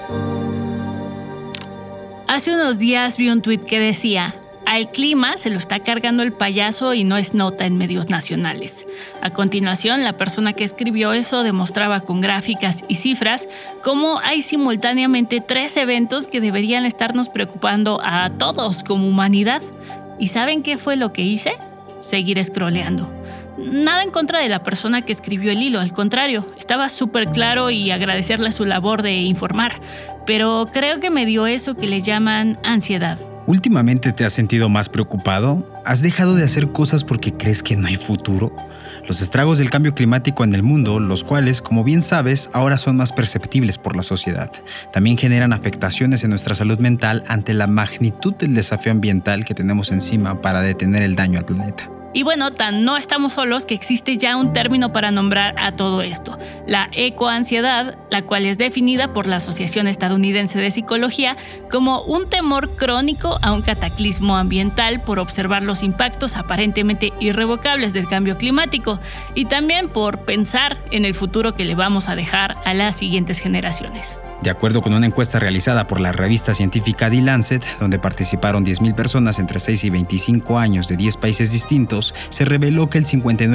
Hace unos días vi un tuit que decía: al clima se lo está cargando el payaso y no es nota en medios nacionales. A continuación, la persona que escribió eso demostraba con gráficas y cifras cómo hay simultáneamente 3 eventos que deberían estarnos preocupando a todos como humanidad. ¿Y saben qué fue lo que hice? Seguir scrolleando. Nada en contra de la persona que escribió el hilo, al contrario, estaba súper claro y agradecerle su labor de informar, pero creo que me dio eso que le llaman ansiedad. ¿Últimamente te has sentido más preocupado? ¿Has dejado de hacer cosas porque crees que no hay futuro? Los estragos del cambio climático en el mundo, los cuales, como bien sabes, ahora son más perceptibles por la sociedad, también generan afectaciones en nuestra salud mental ante la magnitud del desafío ambiental que tenemos encima para detener el daño al planeta. Y bueno, tan no estamos solos que existe ya un término para nombrar a todo esto, la ecoansiedad, la cual es definida por la Asociación Estadounidense de Psicología como un temor crónico a un cataclismo ambiental por observar los impactos aparentemente irrevocables del cambio climático y también por pensar en el futuro que le vamos a dejar a las siguientes generaciones. De acuerdo con una encuesta realizada por la revista científica The Lancet, donde participaron 10,000 personas entre 6 y 25 años de 10 países distintos, se reveló que el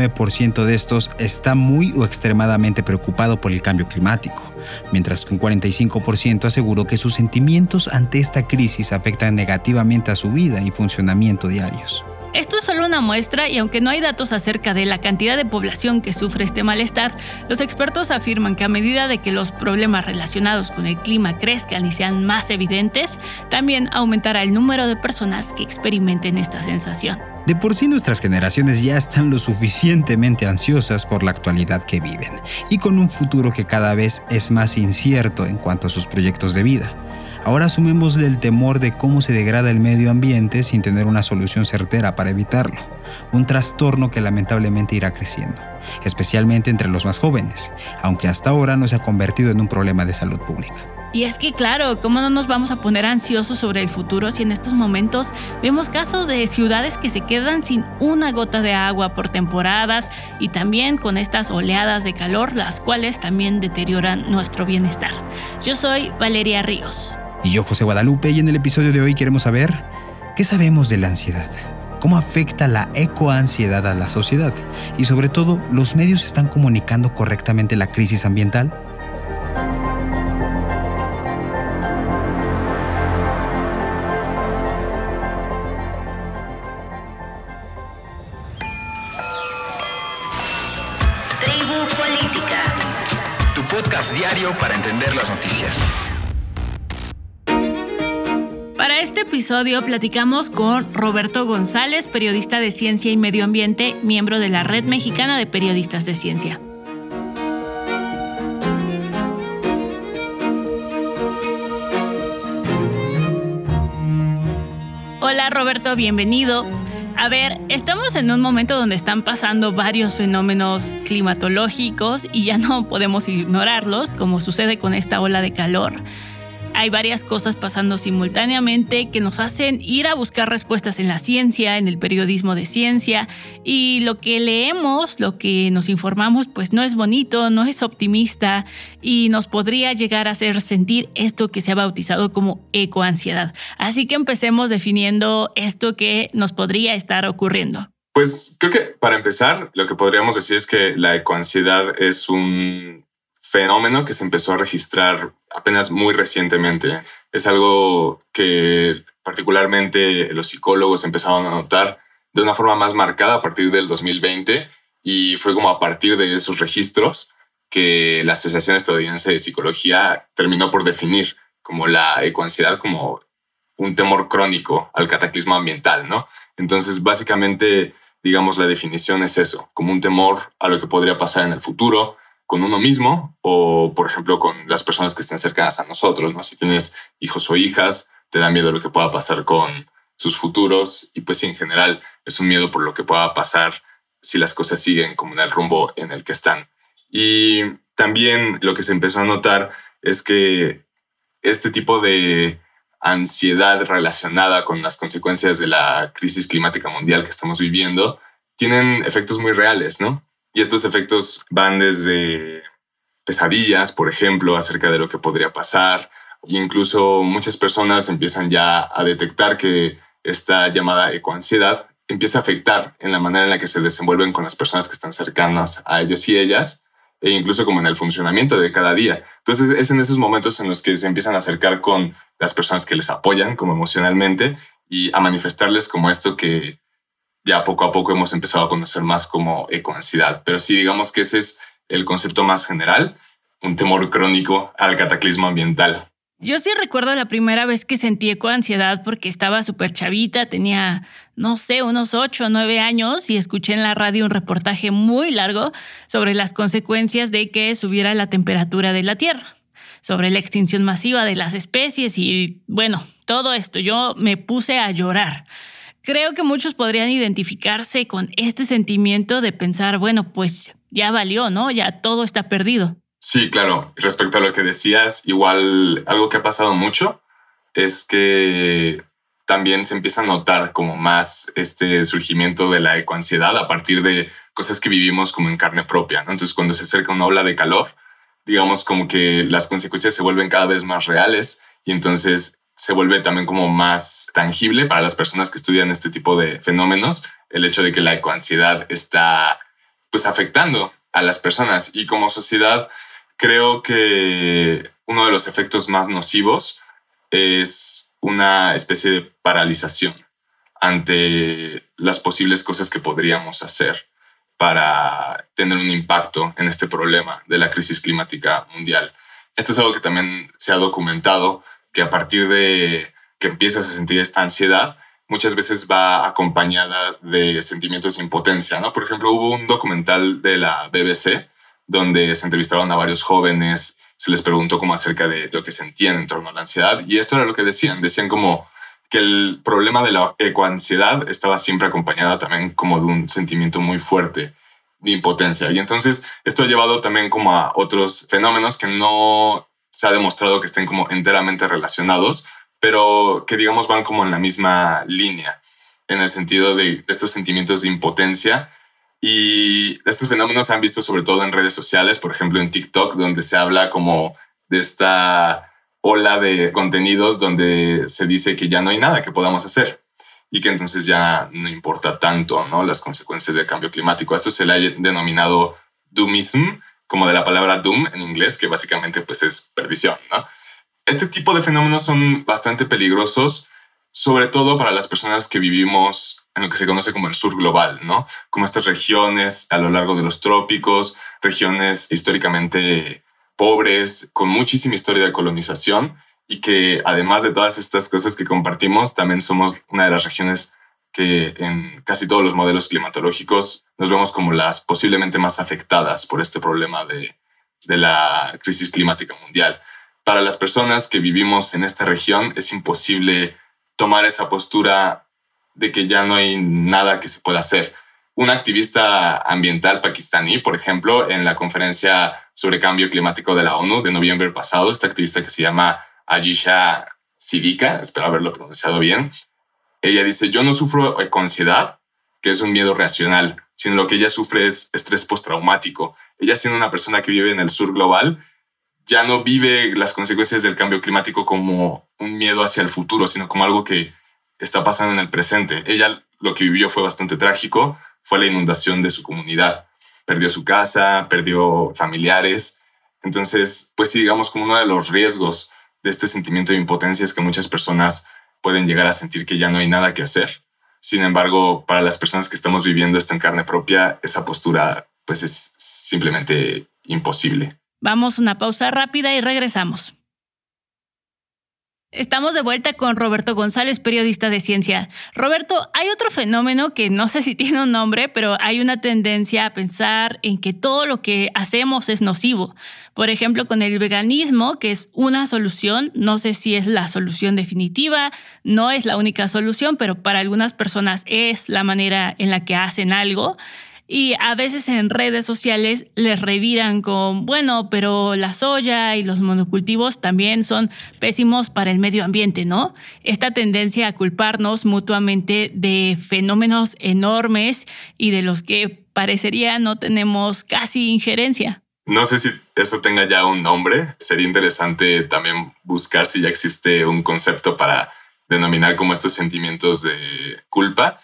59% de estos está muy o extremadamente preocupado por el cambio climático, mientras que un 45% aseguró que sus sentimientos ante esta crisis afectan negativamente a su vida y funcionamiento diarios. Esto es solo una muestra y aunque no hay datos acerca de la cantidad de población que sufre este malestar, los expertos afirman que a medida de que los problemas relacionados con el clima crezcan y sean más evidentes, también aumentará el número de personas que experimenten esta sensación. De por sí nuestras generaciones ya están lo suficientemente ansiosas por la actualidad que viven y con un futuro que cada vez es más incierto en cuanto a sus proyectos de vida. Ahora sumemos el temor de cómo se degrada el medio ambiente sin tener una solución certera para evitarlo. Un trastorno que lamentablemente irá creciendo, especialmente entre los más jóvenes, aunque hasta ahora no se ha convertido en un problema de salud pública. Y es que claro, ¿cómo no nos vamos a poner ansiosos sobre el futuro si en estos momentos vemos casos de ciudades que se quedan sin una gota de agua por temporadas y también con estas oleadas de calor, las cuales también deterioran nuestro bienestar? Yo soy Valeria Ríos. Y yo, José Guadalupe, y en el episodio de hoy queremos saber ¿qué sabemos de la ansiedad? ¿Cómo afecta la ecoansiedad a la sociedad? Y sobre todo, ¿los medios están comunicando correctamente la crisis ambiental? Tribu Política, Tu podcast diario para entender las noticias. Para este episodio platicamos con Roberto González, periodista de Ciencia y Medio Ambiente, miembro de la Red Mexicana de Periodistas de Ciencia. Hola Roberto, bienvenido. A ver, estamos en un momento donde están pasando varios fenómenos climatológicos y ya no podemos ignorarlos, como sucede con esta ola de calor. Hay varias cosas pasando simultáneamente que nos hacen ir a buscar respuestas en la ciencia, en el periodismo de ciencia, y lo que leemos, lo que nos informamos, pues no es bonito, no es optimista y nos podría llegar a hacer sentir esto que se ha bautizado como ecoansiedad. Así que empecemos definiendo esto que nos podría estar ocurriendo. Pues creo que para empezar, lo que podríamos decir es que la ecoansiedad es un fenómeno que se empezó a registrar apenas muy recientemente. Es algo que particularmente los psicólogos empezaron a notar de una forma más marcada a partir del 2020 y fue como a partir de esos registros que la Asociación Estadounidense de Psicología terminó por definir como la ecoansiedad como un temor crónico al cataclismo ambiental, ¿no? Entonces, básicamente, digamos, la definición es eso, como un temor a lo que podría pasar en el futuro, con uno mismo o, por ejemplo, con las personas que estén cercanas a nosotros, ¿no? Si tienes hijos o hijas, te da miedo lo que pueda pasar con sus futuros y pues sí, en general es un miedo por lo que pueda pasar si las cosas siguen como en el rumbo en el que están. Y también lo que se empezó a notar es que este tipo de ansiedad relacionada con las consecuencias de la crisis climática mundial que estamos viviendo tienen efectos muy reales, ¿no? Y estos efectos van desde pesadillas, por ejemplo, acerca de lo que podría pasar, Incluso muchas personas empiezan ya a detectar que esta llamada ecoansiedad empieza a afectar en la manera en la que se desenvuelven con las personas que están cercanas a ellos y ellas, e incluso como en el funcionamiento de cada día. Entonces es en esos momentos en los que se empiezan a acercar con las personas que les apoyan como emocionalmente y a manifestarles como esto que ya poco a poco hemos empezado a conocer más como ecoansiedad. Pero sí, digamos que ese es el concepto más general, un temor crónico al cataclismo ambiental. Yo sí recuerdo la primera vez que sentí ecoansiedad porque estaba súper chavita, tenía, no sé, unos 8 o 9 años y escuché en la radio un reportaje muy largo sobre las consecuencias de que subiera la temperatura de la Tierra, sobre la extinción masiva de las especies y, bueno, todo esto. Yo me puse a llorar. Creo que muchos podrían identificarse con este sentimiento de pensar, bueno, pues ya valió, ¿no? Ya todo está perdido. Sí, claro. Respecto a lo que decías, igual algo que ha pasado mucho es que también se empieza a notar como más este surgimiento de la ecoansiedad a partir de cosas que vivimos como en carne propia, ¿no? Entonces, cuando se acerca una ola de calor, digamos como que las consecuencias se vuelven cada vez más reales y entonces se vuelve también como más tangible para las personas que estudian este tipo de fenómenos el hecho de que la ecoansiedad está pues afectando a las personas. Y como sociedad creo que uno de los efectos más nocivos es una especie de paralización ante las posibles cosas que podríamos hacer para tener un impacto en este problema de la crisis climática mundial. Esto es algo que también se ha documentado, que a partir de que empiezas a sentir esta ansiedad, muchas veces va acompañada de sentimientos de impotencia, ¿no? Por ejemplo, hubo un documental de la BBC donde se entrevistaron a varios jóvenes, se les preguntó como acerca de lo que sentían en torno a la ansiedad, y esto era lo que decían. Decían como que el problema de la ecoansiedad estaba siempre acompañada también como de un sentimiento muy fuerte de impotencia. Y entonces esto ha llevado también como a otros fenómenos que no se ha demostrado que estén como enteramente relacionados, pero que digamos van como en la misma línea, en el sentido de estos sentimientos de impotencia. Y estos fenómenos se han visto sobre todo en redes sociales, por ejemplo en TikTok, donde se habla como de esta ola de contenidos donde se dice que ya no hay nada que podamos hacer y que entonces ya no importa tanto, ¿no?, las consecuencias del cambio climático. Esto se le ha denominado doomism, como de la palabra doom en inglés, que básicamente pues es perdición, ¿no? Este tipo de fenómenos son bastante peligrosos, sobre todo para las personas que vivimos en lo que se conoce como el sur global, ¿no? Como estas regiones a lo largo de los trópicos, regiones históricamente pobres, con muchísima historia de colonización y que además de todas estas cosas que compartimos, también somos una de las regiones que en casi todos los modelos climatológicos nos vemos como las posiblemente más afectadas por este problema de la crisis climática mundial. Para las personas que vivimos en esta región es imposible tomar esa postura de que ya no hay nada que se pueda hacer. Un activista ambiental pakistaní, por ejemplo, en la conferencia sobre cambio climático de la ONU de noviembre pasado, esta activista que se llama Ayesha Siddiqa, espero haberlo pronunciado bien, ella dice: yo no sufro ecoansiedad, que es un miedo racional, sino lo que ella sufre es estrés postraumático. Ella, siendo una persona que vive en el sur global, ya no vive las consecuencias del cambio climático como un miedo hacia el futuro, sino como algo que está pasando en el presente. Ella lo que vivió fue bastante trágico, fue la inundación de su comunidad. Perdió su casa, perdió familiares. Entonces, pues sí, digamos, como uno de los riesgos de este sentimiento de impotencia es que muchas personas pueden llegar a sentir que ya no hay nada que hacer. Sin embargo, para las personas que estamos viviendo esto en carne propia, esa postura pues es simplemente imposible. Vamos a una pausa rápida y regresamos. Estamos de vuelta con Roberto González, periodista de ciencia. Roberto, hay otro fenómeno que no sé si tiene un nombre, pero hay una tendencia a pensar en que todo lo que hacemos es nocivo. Por ejemplo, con el veganismo, que es una solución, no sé si es la solución definitiva, no es la única solución, pero para algunas personas es la manera en la que hacen algo. Y a veces en redes sociales les reviran con, bueno, pero la soya y los monocultivos también son pésimos para el medio ambiente, ¿no? Esta tendencia a culparnos mutuamente de fenómenos enormes y de los que parecería no tenemos casi injerencia. No sé si eso tenga ya un nombre. Sería interesante también buscar si ya existe un concepto para denominar como estos sentimientos de culpa.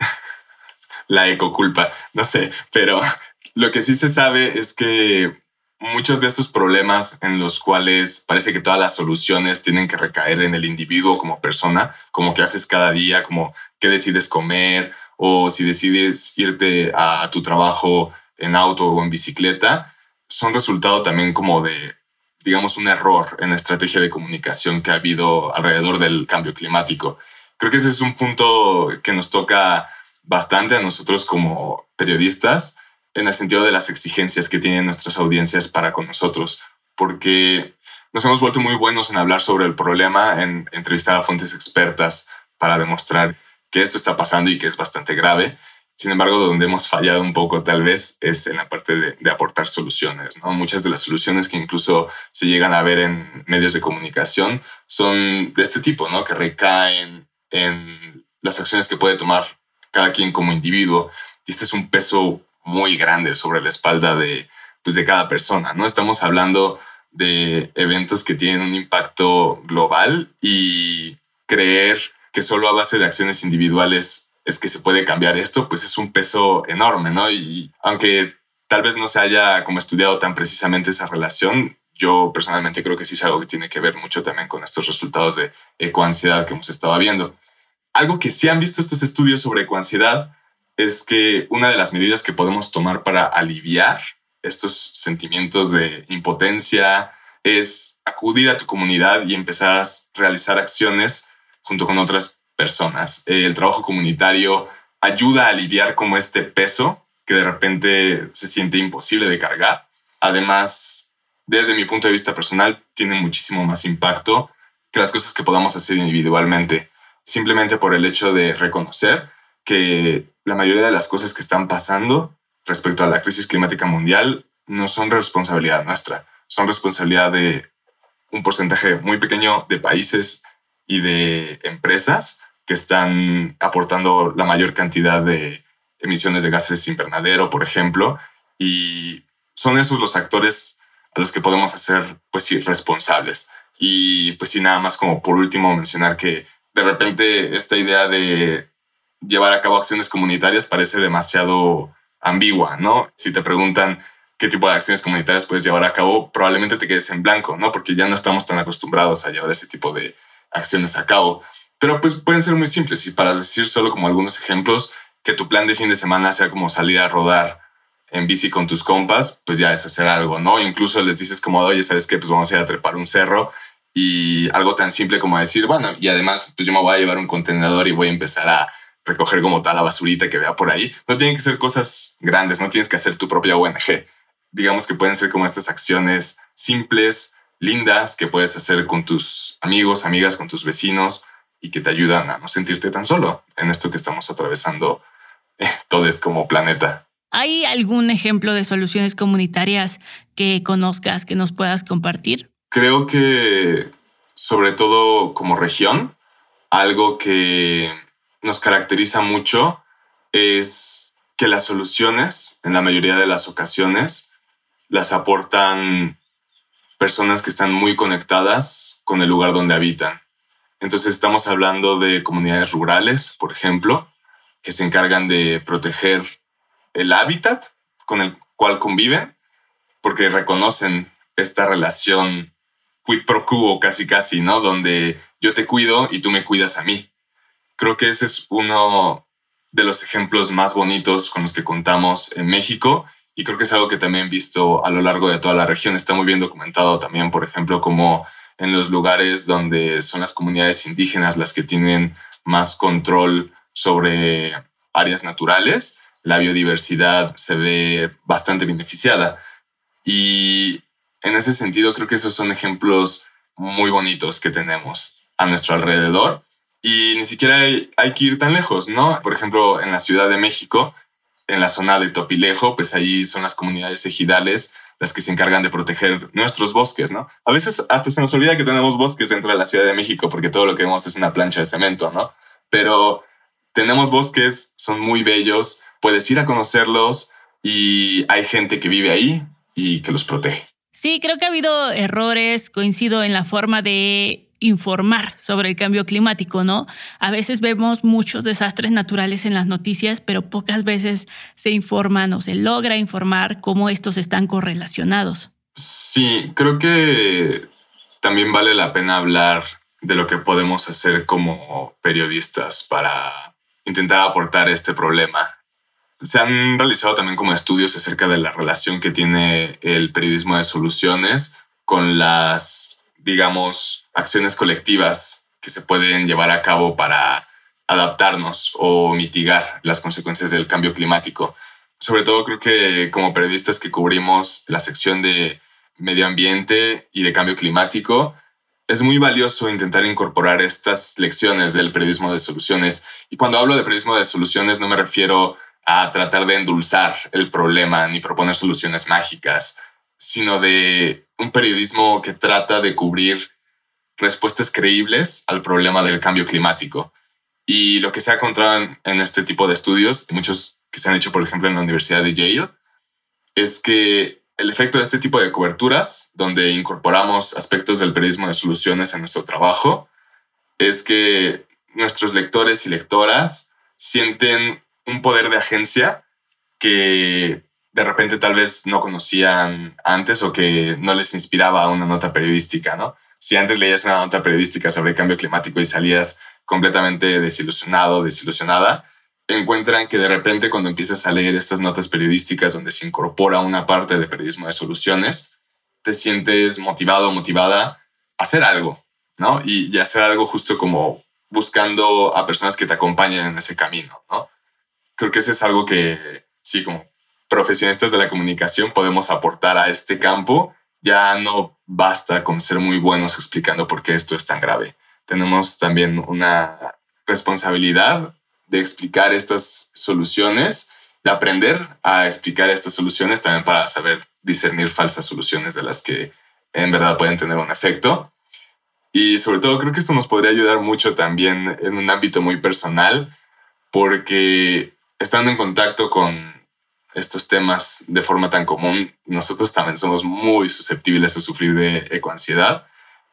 La ecoculpa, no sé, pero lo que sí se sabe es que muchos de estos problemas en los cuales parece que todas las soluciones tienen que recaer en el individuo como persona, como qué haces cada día, como qué decides comer o si decides irte a tu trabajo en auto o en bicicleta, son resultado también como de, digamos, un error en la estrategia de comunicación que ha habido alrededor del cambio climático. Creo que ese es un punto que nos toca bastante a nosotros como periodistas en el sentido de las exigencias que tienen nuestras audiencias para con nosotros, porque nos hemos vuelto muy buenos en hablar sobre el problema, en entrevistar a fuentes expertas para demostrar que esto está pasando y que es bastante grave. Sin embargo, donde hemos fallado un poco tal vez es en la parte de aportar soluciones, ¿no? Muchas de las soluciones que incluso se llegan a ver en medios de comunicación son de este tipo, ¿no? Que recaen en las acciones que puede tomar cada quien como individuo. Y este es un peso muy grande sobre la espalda de cada persona, ¿no? Estamos hablando de eventos que tienen un impacto global y creer que solo a base de acciones individuales es que se puede cambiar esto, pues es un peso enorme, ¿no? Y aunque tal vez no se haya como estudiado tan precisamente esa relación, yo personalmente creo que sí es algo que tiene que ver mucho también con estos resultados de ecoansiedad que hemos estado viendo. Algo que sí han visto estos estudios sobre ecoansiedad es que una de las medidas que podemos tomar para aliviar estos sentimientos de impotencia es acudir a tu comunidad y empezar a realizar acciones junto con otras personas. El trabajo comunitario ayuda a aliviar como este peso que de repente se siente imposible de cargar. Además, desde mi punto de vista personal, tiene muchísimo más impacto que las cosas que podamos hacer individualmente, simplemente por el hecho de reconocer que la mayoría de las cosas que están pasando respecto a la crisis climática mundial no son responsabilidad nuestra, son responsabilidad de un porcentaje muy pequeño de países y de empresas que están aportando la mayor cantidad de emisiones de gases invernadero, por ejemplo, y son esos los actores a los que podemos hacer, pues sí, responsables. Y pues sí, nada más como por último mencionar que de repente esta idea de llevar a cabo acciones comunitarias parece demasiado ambigua, ¿no? Si te preguntan qué tipo de acciones comunitarias puedes llevar a cabo, probablemente te quedes en blanco, ¿no? Porque ya no estamos tan acostumbrados a llevar ese tipo de acciones a cabo. Pero pues pueden ser muy simples, y para decir solo como algunos ejemplos, que tu plan de fin de semana sea como salir a rodar en bici con tus compas, pues ya es hacer algo, ¿no? Incluso les dices como, oye, ¿sabes qué? Pues vamos a ir a trepar un cerro, y algo tan simple como decir, bueno, y además pues yo me voy a llevar un contenedor y voy a empezar a recoger como tal la basurita que vea por ahí. No tienen que ser cosas grandes, no tienes que hacer tu propia ONG. Digamos que pueden ser como estas acciones simples, lindas, que puedes hacer con tus amigos, amigas, con tus vecinos, y que te ayudan a no sentirte tan solo en esto que estamos atravesando todos como planeta. ¿Hay algún ejemplo de soluciones comunitarias que conozcas, que nos puedas compartir? Creo que, sobre todo como región, algo que nos caracteriza mucho es que las soluciones, en la mayoría de las ocasiones, las aportan personas que están muy conectadas con el lugar donde habitan. Entonces estamos hablando de comunidades rurales, por ejemplo, que se encargan de proteger el hábitat con el cual conviven, porque reconocen esta relación quid pro quo casi, ¿no? Donde yo te cuido y tú me cuidas a mí. Creo que ese es uno de los ejemplos más bonitos con los que contamos en México, y creo que es algo que también he visto a lo largo de toda la región. Está muy bien documentado también, por ejemplo, como en los lugares donde son las comunidades indígenas las que tienen más control sobre áreas naturales, la biodiversidad se ve bastante beneficiada. Y en ese sentido creo que esos son ejemplos muy bonitos que tenemos a nuestro alrededor, y ni siquiera hay que ir tan lejos, ¿no? Por ejemplo, en la Ciudad de México, en la zona de Topilejo, pues ahí son las comunidades ejidales las que se encargan de proteger nuestros bosques, ¿no? A veces hasta se nos olvida que tenemos bosques dentro de la Ciudad de México, porque todo lo que vemos es una plancha de cemento, ¿no? Pero tenemos bosques, son muy bellos, puedes ir a conocerlos y hay gente que vive ahí, y que los protege. Sí, creo que ha habido errores, coincido en la forma de informar sobre el cambio climático, ¿no? A veces vemos muchos desastres naturales en las noticias, pero pocas veces se informan o se logra informar cómo estos están correlacionados. Sí, creo que también vale la pena hablar de lo que podemos hacer como periodistas para intentar aportar este problema. Se han realizado también como estudios acerca de la relación que tiene el periodismo de soluciones con las, digamos, acciones colectivas que se pueden llevar a cabo para adaptarnos o mitigar las consecuencias del cambio climático. Sobre todo creo que como periodistas que cubrimos la sección de medio ambiente y de cambio climático, es muy valioso intentar incorporar estas lecciones del periodismo de soluciones. Y cuando hablo de periodismo de soluciones no me refiero a tratar de endulzar el problema ni proponer soluciones mágicas, sino de un periodismo que trata de cubrir respuestas creíbles al problema del cambio climático. Y lo que se ha encontrado en este tipo de estudios, muchos que se han hecho, por ejemplo, en la Universidad de Yale, es que el efecto de este tipo de coberturas, donde incorporamos aspectos del periodismo de soluciones en nuestro trabajo, es que nuestros lectores y lectoras sienten un poder de agencia que de repente tal vez no conocían antes o que no les inspiraba una nota periodística, ¿no? Si antes leías una nota periodística sobre cambio climático y salías completamente desilusionado, desilusionada, encuentran que de repente cuando empiezas a leer estas notas periodísticas donde se incorpora una parte de periodismo de soluciones, te sientes motivado o motivada a hacer algo, ¿no? Y hacer algo justo como buscando a personas que te acompañen en ese camino, ¿no? Creo que eso es algo que, sí, como profesionistas de la comunicación podemos aportar a este campo. Ya no basta con ser muy buenos explicando por qué esto es tan grave. Tenemos también una responsabilidad de explicar estas soluciones, de aprender a explicar estas soluciones también para saber discernir falsas soluciones de las que en verdad pueden tener un efecto. Y sobre todo creo que esto nos podría ayudar mucho también en un ámbito muy personal, porque estando en contacto con estos temas de forma tan común, nosotros también somos muy susceptibles a sufrir de ecoansiedad.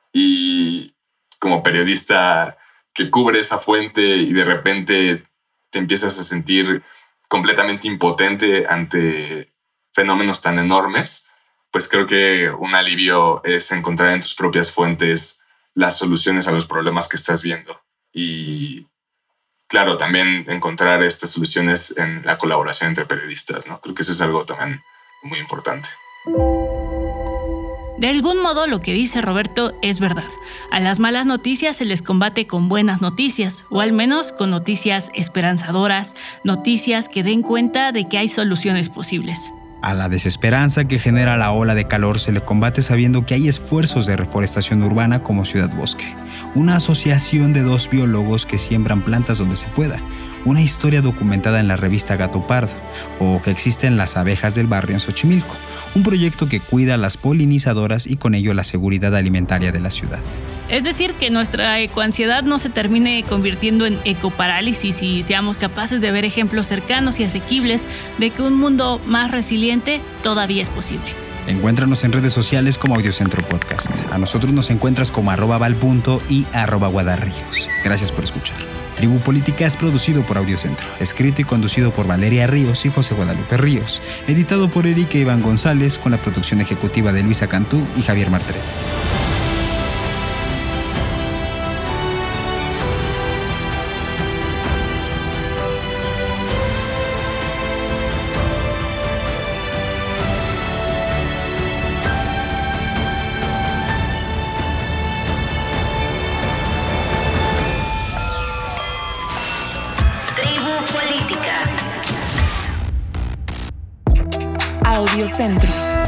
Y como periodista que cubre esa fuente y de repente te empiezas a sentir completamente impotente ante fenómenos tan enormes, pues creo que un alivio es encontrar en tus propias fuentes las soluciones a los problemas que estás viendo. Y claro, también encontrar estas soluciones en la colaboración entre periodistas, ¿no? Creo que eso es algo también muy importante. De algún modo lo que dice Roberto es verdad. A las malas noticias se les combate con buenas noticias, o al menos con noticias esperanzadoras, noticias que den cuenta de que hay soluciones posibles. A la desesperanza que genera la ola de calor se le combate sabiendo que hay esfuerzos de reforestación urbana como Ciudad Bosque, una asociación de 2 biólogos que siembran plantas donde se pueda, una historia documentada en la revista Gato Pardo, o que existen las abejas del barrio en Xochimilco, un proyecto que cuida a las polinizadoras y con ello la seguridad alimentaria de la ciudad. Es decir, que nuestra ecoansiedad no se termine convirtiendo en ecoparálisis y seamos capaces de ver ejemplos cercanos y asequibles de que un mundo más resiliente todavía es posible. Encuéntranos en redes sociales como Audiocentro Podcast. A nosotros nos encuentras como @val.punto y @guadarríos. Gracias por escuchar. Tribu Política es producido por Audiocentro, escrito y conducido por Valeria Ríos y José Guadalupe Ríos, editado por Erika Iván González, con la producción ejecutiva de Luisa Cantú y Javier Martret. Tribu Política. Audiocentro.